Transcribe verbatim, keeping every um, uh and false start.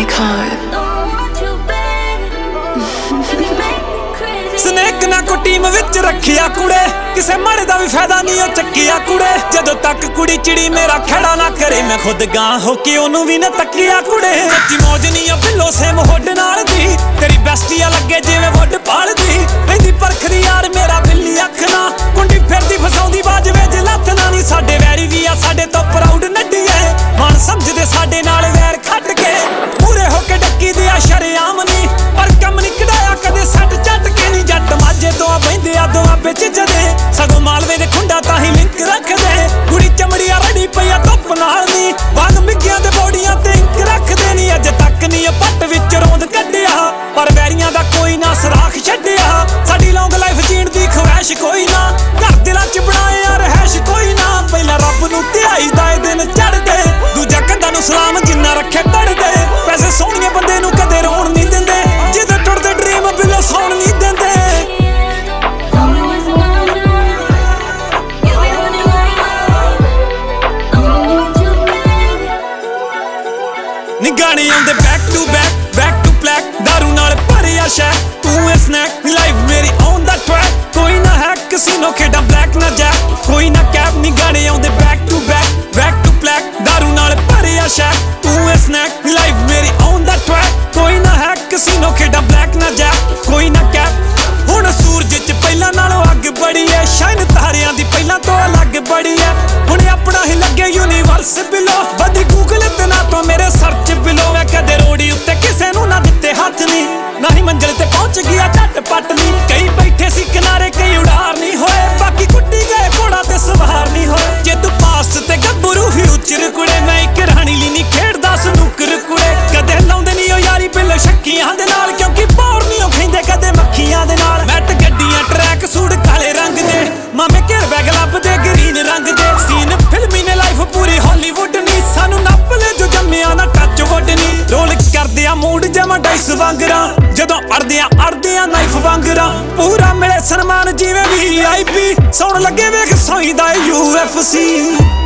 card. Snake ਨਾ ਕੋ team ਵਿੱਚ ਰੱਖਿਆ ਕੁੜੇ, ਕਿਸੇ ਮਾੜੇ ਦਾ ਵੀ ਫਾਇਦਾ ਨਹੀਂ ਉਹ ਚੱਕਿਆ ਕੁੜੇ। ਜਦੋਂ ਤੱਕ ਕੁੜੀ ਚਿੜੀ ਮੇਰਾ ਖੜਾ ਨਾ ਕਰੇ, ਮੈਂ ਖੁਦ ਗਾਂ ਹੋ ਕੇ ਉਹਨੂੰ ਵੀ ਨਾ ਤੱਕਿਆ ਕੁੜੇ। ਸੱਚੀ ਮੌਜ ਨਹੀਂ ਆ ਬਿੱਲੋ ਸੇਮ ਹੁੱਡ ਨਾਲ ਦੀ, ਤੇਰੀ ਬੈਸਟੀ ਆ ਲੱਗੇ ਜਿਵੇਂ ਵੱਡ ਪਾਲਦੀ। ਰਹਿੰਦੀ ਪਰਖਦੀ ਯਾਰ ਮੇਰਾ ਬਿੱਲੀ ਅੱਖ ਨਾ, ਕੁੰਡੀ ਫਿਰਦੀ ਫਸਾਉਂਦੀ ਬਾਜਵੇ ਜੇ ਲੱਤ ਨਾ। ਨੀ ਸਾਡੇ ਵੈਰੀ ਵੀ ਆ ਸਾਡੇ ਤੋਂ ਪ੍ਰਾਊਡ ਨੱਡੀਏ, ਮਾਣ ਸਮਝਦੇ ਸਾਡੇ ਨਾਲ ਵੈਰ ਖੱਟ ਕੇ। ਪੂਰੇ ਹੋ ਕੇ ਡੱਕੀ ਦੀ ਆ ਸ਼ਰੇਆਮ ਨੀ, ਪਰ ਕੰਮ ਨੀ ਕਢਾਇਆ ਕਦੇ ਸੱਟ ਚੱਟ ਕੇ। ਨੀ ਜੱਟ ਮਾਝੇ ਤੋਂ ਆ ਬਹਿੰਦੇ ਆ ਦੋਆਂ ਵਿੱਚ ਜਦੇ, ਸਗੋਂ ਮਾਲਵੇ ਦੇ ਖੁੰਡਾ ਤਾਂ ਹੀ ਲਿੰਕ ਰੱਖਦੇ। ਕੁੜੀ ਚਮੜੀ ਆ ਰੜੀ ਪਈ ਆ ਧੁੱਪ ਨਾਲ ਨੀ, ਬਾਗ ਮਿੱਗਿਆਂ ਦੇ ਬੋੜੀਆਂ ਤੇ ਇੰਕ ਰੱਖਦੇ। ਨੀ ਅੱਜ ਤੱਕ ਨੀ ਪੱਟ ਵਿੱਚ ਰੋਂਦ ਕੱਢਿਆ, ਪਰ ਵੈਰੀਆਂ ਦਾ ਕੋਈ ਨਾ ਸਰਾਖ ਛੱਡਿਆ। ਸਾਡੀ ਲੌਂਗ ਲਾਈਫ ਜੀਣ ਦੀ ਖਵਾਇਸ਼ ਕੋਈ ਨਾ, ਘਰ ਦਿਲਾਂ ਚ ਬਣਾਏ ਆ ਰਹਿਸ਼ ਕੋਈ ਨਾ। ਪਹਿਲਾਂ ਰੱਬ ਨੂੰ ਧਿਆਈ ਦਾ ਇਹ ਦਿਨ ਚੜ੍ਹਦੇ, ਦੂਜਾ ਕੰਧਾਂ ਨੂੰ ਸਲਾਮ ਜਿੰਨਾ ਰੱਖੇ ਪੜਦੇ। ਪੈਸੇ ਸੋਹਣੀਏ ਬੰਦੇ ਨੂੰ ਕਦੇ ਰੋਣ ਨਹੀਂ ਦਿੰਦੇ, ਜਿਹਦੇ ਟੁੱਟਦੇ ਡ੍ਰੀਮ ਬਿੱਲੋ ਸੌਣ ਨਹੀਂ ਦਿੰਦੇ। ਨੀ ਗਾਣੇ ਆਉਂਦੇ back to back back to black, ਦਾਰੂ ਨਾਲ ਭਰਿਆ ਸ਼ੈਕ ਤੂੰ ਇਹ ਸਨੈਕ। ਲਾਈਫ ਮੇਰੀ ਔਨ ਦਾ ਟਰੈਕ, ਕੋਈ ਨਾ ਹੈ ਕਸੀਨੋ ਖੇਡਾਂ ਬਲੈਕ ਨਾ ਜੈਕ, ਕੋਈ ਨਾ ਕੈਪ। ਨੀ ਗਾਣੇ ਆਉਂਦੇ back to back back to black, ਦਾਰੂ ਨਾਲ ਭਰਿਆ ਸ਼ੈਕ ਤੂੰ ਇਹ ਸਨੈਕ। ਲਾਈਫ ਮੇਰੀ ਔਨ ਦਾ ਟਰੈਕ, ਕੋਈ ਨਾ ਹੈ ਕਸੀਨੋ ਖੇਡਾਂ ਬਲੈਕ ਨਾ ਜੈਕ, ਕੋਈ ਨਾ ਕੈਪ। ਹੁਣ ਸੂਰਜ ਚ ਪਹਿਲਾਂ ਨਾਲੋਂ ਅੱਗ ਬੜੀ ਐ, ਸ਼ਾਇਨ ਤਾਰਿਆਂ ਦੀ ਪਹਿਲਾਂ ਤੋਂ ਅਲੱਗ ਬੜੀ ਐ। ਹੁਣ ਆਪਣਾ ਹੀ ਲੱਗੇ ਯੂਨੀਵਰਸ ਬਿਲੋ, ਵਧੀ ਗੂਗਲ ਤੇ ਨਾ ਤੋਂ ਮੇਰੇ ਸਰਚ ਬਿਲੋ। ਮੈਂ ਕਦੇ ਰੋੜੀ ਉੱਤੇ ਕਿਸੇ ਨੂੰ ਨਾ ਦਿੱਤੇ ਹੱਥ ਨੀ, ਨਾ ਹੀ ਮੰਜ਼ਿਲ ਤੇ ਪਹੁੰਚ ਗਿਆ ਝੱਟ ਪੱਟ ਨੀ। ਕਈ ਬੈਠੇ ਸੀ ਕਿਨਾਰੇ ਕਈ ਉਡਾਰ ਨਹੀਂ ਹੋਏ, ਬਾਕੀ ਕੁੱਟੀ ਗਏ ਘੋੜਾ ਤੇ ਸਵਾਰ ਨਹੀਂ ਹੋਏ। ਜੇ ਤੂੰ ਪਾਸਟ ਤੇ ਗੱਭਰੂ ਫਿਊਚਰ ਕੁੜੇ, ਮੈਂ ਇੱਕ ਰਾਣੀ ਲਈ ਨਹੀਂ ਖੇਡਦਾ ਸਨੂਕਰ ਕੁੜੇ। ਕਦੇ ਲਾਉਂਦੇ ਨਹੀਂ ਉਹ ਯਾਰੀ ਬਿੱਲੋ ਸ਼ੱਕੀਆਂ ਦੇ ਨਾਲ, ਕਿਉਂਕਿ ਬੌਰ ਨਹੀਂ ਉਹ ਖੈਂਦੇ ਕਦੇ ਮੱਖੀਆਂ ਦੇ ਨਾਲ। ਮੈਟ ਗੱਡੀਆਂ ਟਰੈਕ ਸੂਟ ਕਾਲੇ ਰੰਗ ਦੇ, ਮਾਮੇ ਘੇਰ ਬੈਗ ਲੱਭਦੇ ਗ੍ਰੀਨ ਰੰਗ ਦੇ। ਸੀਨ ਫਿਲਮੀ ਨੇ ਲਾਈਫ ਪੂਰੀ ਹਾਲੀਵੁੱਡ ਨੀ, ਸਾਨੂੰ ਨੱਪ ਲੈ ਜੋ ਜੰਮਿਆ ਨਾ ਟੱਚ ਵੁੱਡ ਨੀ। ਰੋਲ ਕਰਦੇ ਆ ਮੂਡ ਜਮਾ ਡਾਈਸ ਵਾਂਗਰਾਂ, ਜਦੋਂ ਅੜਦੇ ਆ ਅੜਦੇ ਆ ਨਾਈਫ ਵਾਂਗਰਾਂ। ਪੂਰਾ ਮਿਲੇ ਸਨਮਾਨ ਜਿਵੇਂ ਵੀ ਆਈ ਪੀ, ਸੌਣ ਲੱਗੇ ਵੇਖ ਸੌਂਦਾ ਯੂ ਐਫ ਸੀ।